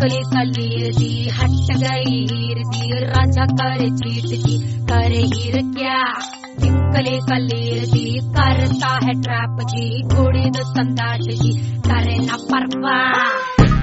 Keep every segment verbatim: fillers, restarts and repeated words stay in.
किकली कलीर दी हट गई हीर दी राजा करे चीट जी करे हीर क्या किकली कलीर दी करता है ट्रैप जी कुड़ी दो संदाट जी करे ना परवाह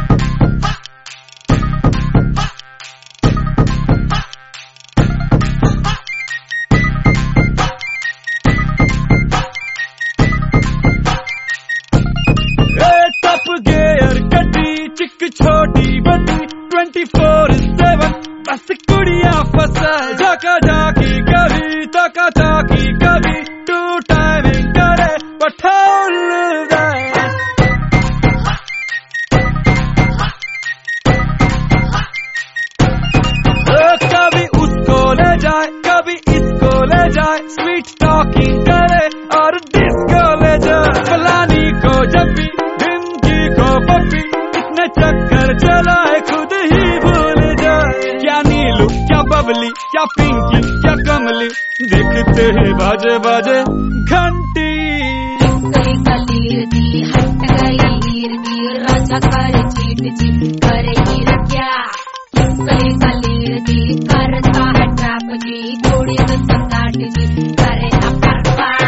छोटी बड़ी ट्वेंटी फोर सेवन बस कुड़िया फसा झाका झाकी कभी तका ताकी कभी टू टाइमिंग करे पठाउल कभी उसको ले जाए कभी इसको ले जाए स्वीट टॉकिंग करे और डिस्को ले जाए फलानी को जब भी ढिमकी को पप्पी चक्कर चलाए खुद ही भूल जाए क्या नीलू क्या बबली क्या पिंकी क्या कमली देखते ही बाजे बाजे घंटी कलीर दी हट गई हीर दी राजा करे चीट जी करे हीर क्या कलीर दी करता है ट्रैप जी थोड़ी तो संगाट जी करे ना परवाह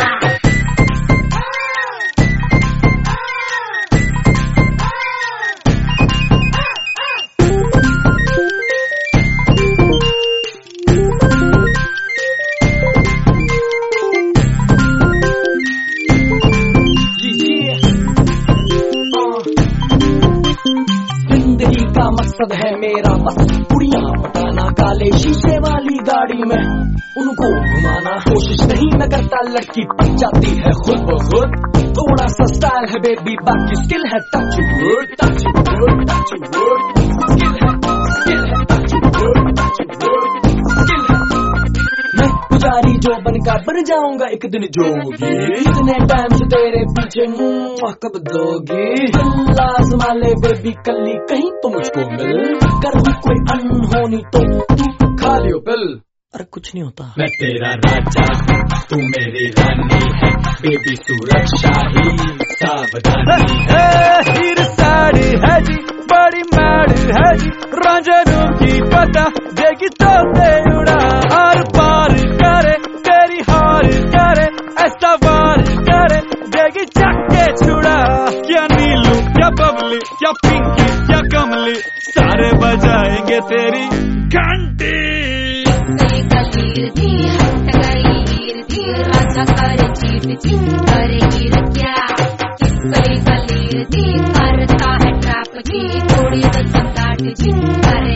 मकसद है मेरा बस कुड़ियां पटाना काले शीशे वाली गाड़ी में उनको घुमाना कोशिश नहीं मैं करता लड़की पक जाती है खुद ब खुद थोड़ा सा स्टाइल है बेबी बाकी स्किल है touch word touch word touch word skill है स्किल है touch word touch word skill है मैं पुजारी जो बनकर बन जाऊंगा एक दिन जोगी इतने टाइम से तेरे पीछे मुँह कब दोगी लाजमाले बेबी कल्ली कहीं तो मुझको मिल कर भी कोई अनहोनी तो तू खा लियो पिल अरे कुछ नहीं होता मैं तेरा राजा हूँ तू मेरी रानी है बेबी सुरक्षा ही सावधानी है हीर साड़ी है जी बड़ी मैड है जी रंजनू की पता देगी तो दे उड़ा हर पार करे तेरी हार करे ऐसा वार करे देगी चक्के छुड़ा क्या नीलू क्या बबली क्या पिंकी क्या कमली सारे बजाएंगे तेरी घंटी कलीर दी हट गई हीर दी राजा करे चीट जी करे हीर क्या किकली कलीर दी करता है ट्रैप जी थोड़ी तो संगाट जी करे